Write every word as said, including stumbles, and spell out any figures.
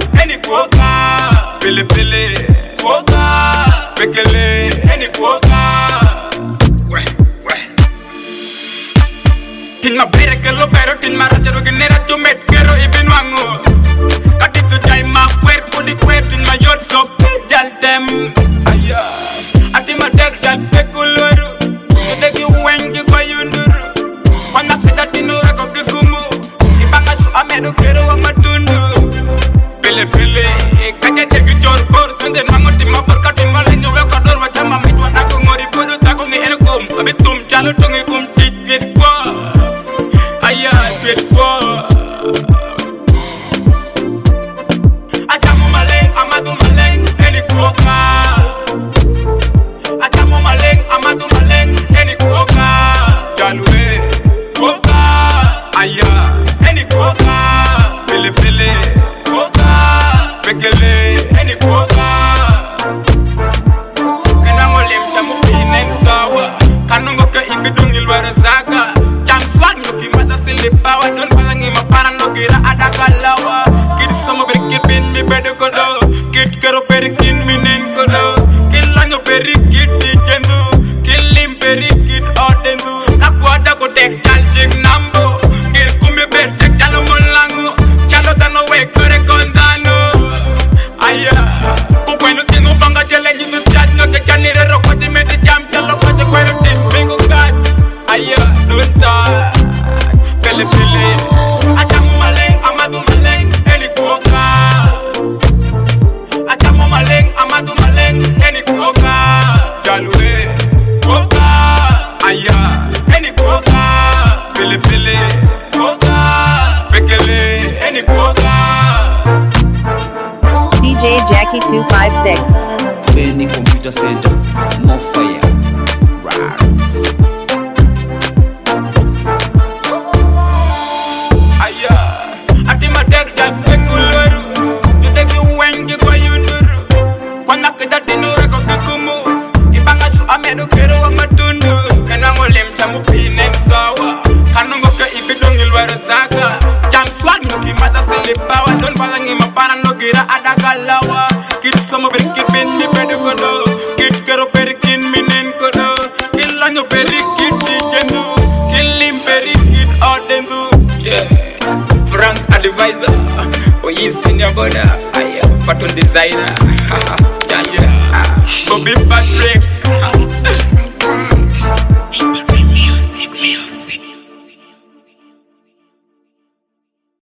any quokka, pili pili, quokka, fekele, any quokka. Tin ma bere que lo pero, tin ma racha lo que nera tu met quiero y bin wango. Katito jai ma cuerpo di cuerpo, tin ma yot so jal tem. Aya, ati ma tek jal pekuluru, degi wengi kwa yunduru. Kwana kita tinura ko kikumu, ibanga su amedo quiero wa matundu. Pele pele, kaje degi jor bor, sende mango tin ma por katin ma lenyo we kador wa chama mitwa nako ngori fodo tako ngi enukum, abitum chalo tongi kum tit kwa. Aya, tweet kwa. Ajamu maleng, amadu maleng, any quokka. Ajamu maleng, amadu maleng, any quokka. Jalwe, quokka. Aya, any quokka. Pili pili, quokka. Fekele, any quokka. Kanango lim tamu pinen sawa. Kanungo ke ibidungil warazaga. Jam swag nuki mata silipawa. Don palangi maparang nugira ada kalawa. Kid sama berikit bin mi bedo kodo. Kid kero perikin minen kodo. Kilanyo perikit di jendu. Kilim perikit odendu. Kaku ada kodek jal jing nambo. Gil kumi bertek jalo mulangu. Jalo tano we kore kondano. Aya, kukwenu tinu banga jele jitu jaj. Noke chanire roko jimete jam jalo kaje kwero tin bingo kat. Aya, don't touch. Pele pele. Ajamu maleng, amadu maleng, any quokka. Ajamu maleng, amadu maleng, any quokka. Jalwe, quokka. Aya, any quokka. Pele pele, quokka. Fekele, any quokka. D J Jackie two five six. Benny Computer Center, more fire. Rats. Aya, ati ma tek jal pekuluru. Judegi wengi kwa yunduru. Kwana kita tinura ko kikumu. Ibanga su amedo kero wa matundu. Kanango lim tamu pinen sawa. Kanungo ke ibidongil warazaga. Jam swag nuki mata silipawa. Don palangi maparang nugira ada kalawa. Kid sama berikit bin mi bedo kodo. Kid kero perikin minen kodo. Kilanyo perikit di jendu. Kilim perikit odendu. Yeah. Frank advisor, oh you senior brother, I am Faton designer. Yeah, yeah. Bobby Patrick.